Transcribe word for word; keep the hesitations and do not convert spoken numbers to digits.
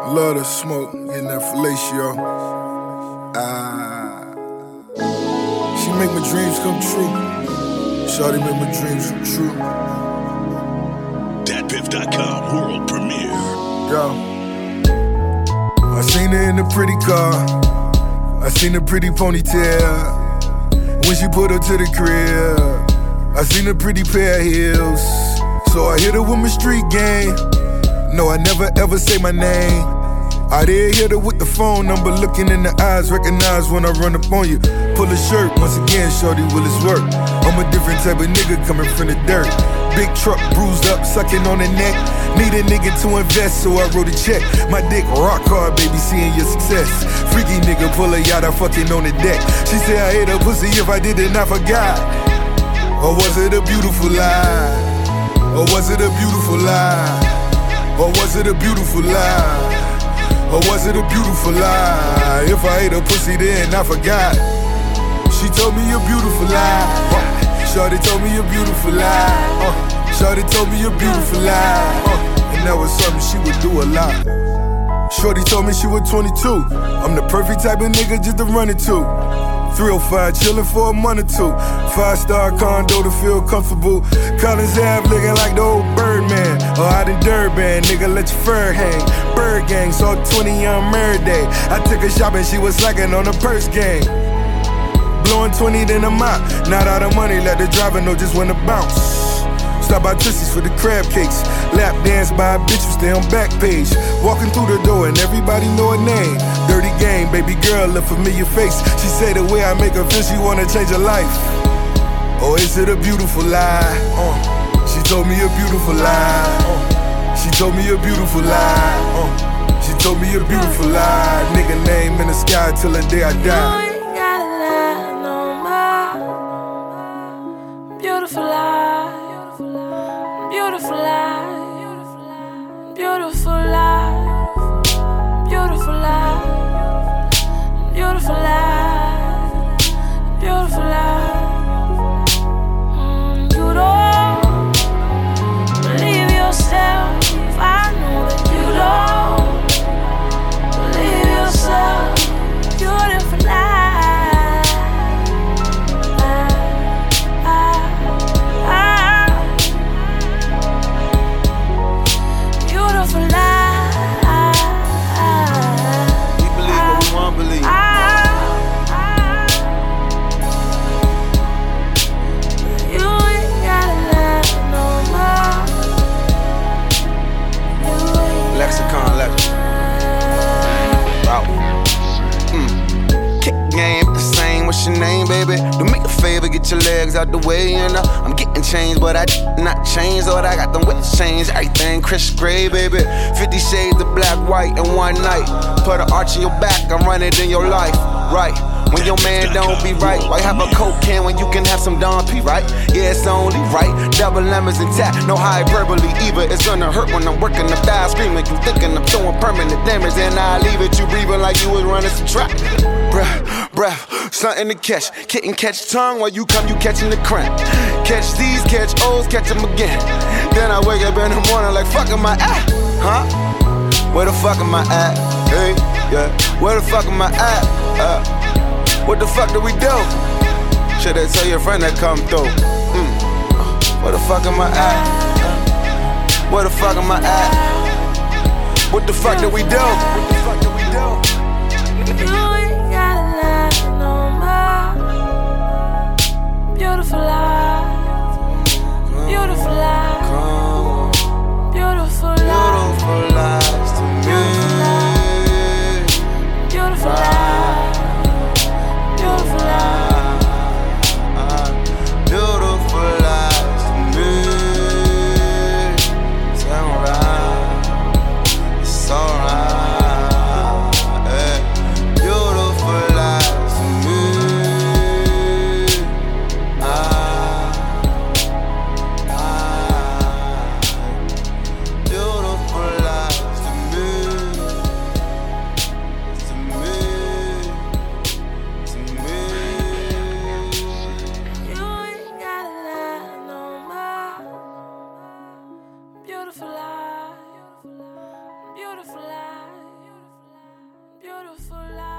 Love the smoke, getting that fellatio. Ah, she make my dreams come true. Shawty make my dreams come true. Dat Piff dot com world premiere. Yo, I seen her in the pretty car. I seen the pretty ponytail when she put her to the crib. I seen a pretty pair of heels, so I hit her with my street game. No, I never ever say my name. I did hit her with the phone number, looking in the eyes, recognize when I run up on you. Pull a shirt, once again, shorty, will it's work? I'm a different type of nigga coming from the dirt. Big truck, bruised up, sucking on the neck. Need a nigga to invest, so I wrote a check. My dick rock hard, baby, seeing your success. Freaky nigga, pull a yacht, I fucking on the deck. She said I hate her pussy, if I did it, I forgot. Or was it a beautiful lie? Or was it a beautiful lie? Or was it a beautiful lie? Or was it a beautiful lie? If I ate a pussy then I forgot. She told me a beautiful lie. uh, Shawty told me a beautiful lie. uh, Shawty told me a beautiful lie. uh, And that was something she would do a lot. Shorty told me she was twenty-two. I'm the perfect type of nigga just to run it to. three oh five chillin' for a month or two. Five star condo to feel comfortable. Collins Ave looking like the old Birdman. Or out in Durban, nigga, let your fur hang. Bird gang, saw twenty on Murder Day. I took her shopping, she was slacking on the purse gang. Blowing twenty, then I'm out. Not out of money, let the driver know just when to bounce. Stop by Tootsie's for the crab cakes. Lap dance by a bitch who stay on back page. Walking through the door and everybody know her name. Dirty game, baby girl, a familiar face. She say the way I make her feel, she wanna change her life. Or is it a beautiful lie? Uh, she told me a beautiful lie. Uh, she told me a beautiful lie. Uh, she told me a beautiful lie. Nigga name in the sky till the day I die. You ain't gotta lie no more. Beautiful lie. Beautiful life, beautiful life, beautiful life, beautiful life, beautiful life. Mm, you don't believe yourself. I know that you don't believe yourself. Beautiful life. What's your name, baby? Do me a favor, get your legs out the way, you know. I'm getting changed, but I not changed. Lord, I got them with change, everything Chris Gray, baby. Fifty shades of black, white in one night. Put an arch in your back, I'm running in your life, right? When your man don't be right, why have a coke can when you can have some Don P, right? Yeah, it's only right. Double lemons intact, no hyperbole either. It's gonna hurt when I'm working the fast, screaming. You thinking I'm throwing permanent damage, and I leave it. You breathing like you was running some track. Breath, breath, something to catch. Kitten catch tongue while you come, you catching the cramp. Catch these, catch O's, catch them again. Then I wake up in the morning like, fuck am I at? Huh? Where the fuck am I at? Hey, yeah. Where the fuck am I at? Uh. What the fuck do we do? Shoulda tell your friend to come through. Mm. Where the fuck am I at? Where the fuck am I at? What the fuck do we do? What the fuck do we do? You ain't gotta lie no more. Beautiful life. Beautiful life. Beautiful life. Beautiful lies to me. Beautiful life. Beautiful life. Beautiful lies to me. It's alright. It's alright. Yeah. Beautiful lies to me. Ah, ah. Beautiful lies to me. To me. To me. You ain't gotta lie no more. Beautiful life. Beautiful life. beautiful life.